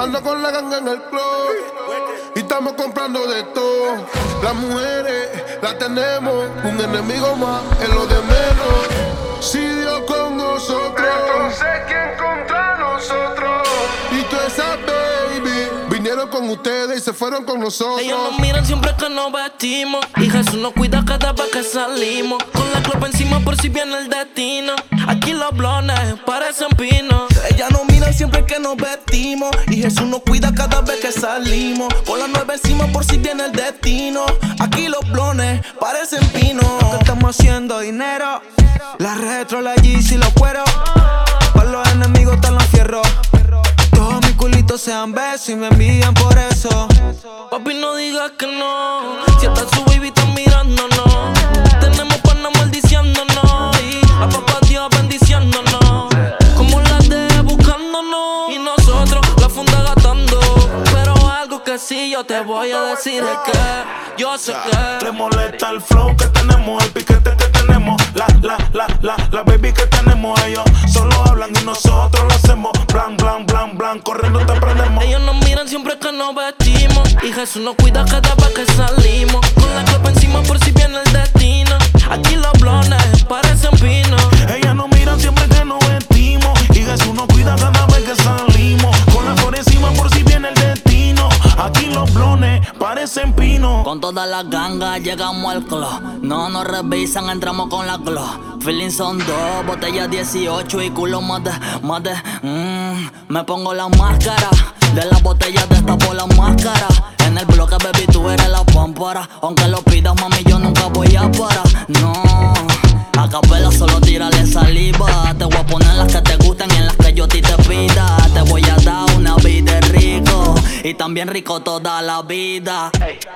ando con la ganga en el club y estamos comprando de todo. Las mujeres las tenemos, un enemigo más es lo de menos. Si Dios con nosotros, entonces ¿quién contra nosotros? Y todas esas baby vinieron con ustedes y se fueron con nosotros. Ellos nos miran siempre que nos vestimos y Jesús nos cuida cada vez que salimos. Con la copa encima por si viene el destino. Aquí los blones parecen pinos. Ellas nos miran siempre que nos vestimos y Jesús nos cuida cada vez que salimos. Con la nueva encima por si viene el destino. Aquí los blones parecen pinos. Lo que estamos haciendo dinero. La retro, la Yeezy, los cueros. Para los enemigos están los fierros. Todos mis culitos sean besos y me envían por eso. Papi, no digas que no. Si hasta su baby está mirándonos. Tenemos panas maldiciéndonos y a papá Dios bendiciéndonos. Como las de buscándonos y nosotros la funda gastando. Pero algo que sí yo te voy a decir es que yo sé que le molesta el flow que tenemos, el piquete que tenemos, la baby que tenemos. Ellos solo hablan y nosotros lo hacemos. Blan, blan, blan, blan, corriendo te prendemos. Ellos nos miran siempre que nos vestimos y Jesús nos cuida cada vez que salimos. Con la copa encima por si viene el destino. Aquí los blones parecen pinos. Ellas nos miran siempre que nos vestimos y Jesús nos cuida cada vez que salimos. Con la flor encima por si viene el destino. Aquí los blones parecen pinos. Con todas las gangas llegamos al club. No nos revisan, entramos con la club. Feeling son 2, botellas 18 y culo más de. Me pongo la máscara. De las botellas destapo la máscara. En el bloque, baby, tú eres la pámpara. Aunque lo pidas, mami, yo nunca voy a parar. No, a capela solo tírale saliva. Te voy a poner las que te gusten y en las que yo a ti te pida. Te voy a dar una vida rico y también rico toda la vida.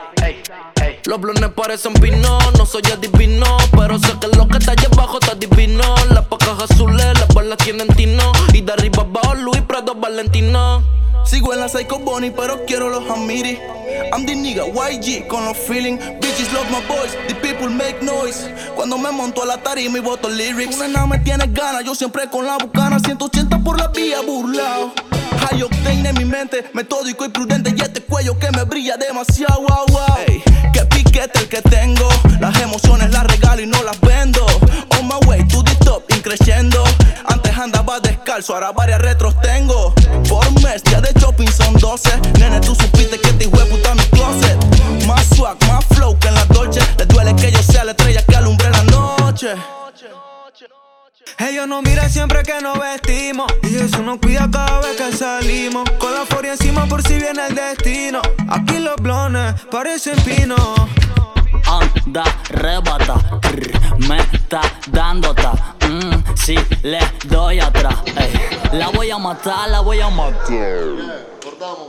Los blones parecen pinos, no soy adivino, pero sé que lo que está allá abajo está divino. Las pacas azules, las balas tienen tino y de arriba abajo Luis Prado Valentino. Sigo en la Psycho Bonnie, pero quiero los Amiri. I'm the nigga YG con los feeling. Bitches love my voice, the people make noise. Cuando me monto a la tarima y boto lyrics. Una nada me tiene ganas, yo siempre con la bucana. 180 por la vía, burlao. High octane en mi mente, metódico y prudente. Y este cuello que me brilla demasiado, wow, wow. Ey, qué piquete el que tengo. Las emociones las regalo y no las vendo. On my way to the top, increciendo. Antes andaba descalzo, ahora varias retros tengo. Por mes, ya de shopping son 12. Nene, tú supiste que te hijo de puta mi closet. Más swag, más flow que en la Dolce. Les duele que yo sea la estrella que alumbre la noche. Ellos nos miran siempre que nos vestimos y Jesús nos cuida cada vez que salimos. Con la furia encima por si viene el destino. Aquí los blones parecen pinos. Anda, rebata, me está dando ta. Si le doy atrás, la voy a matar, la voy a matar.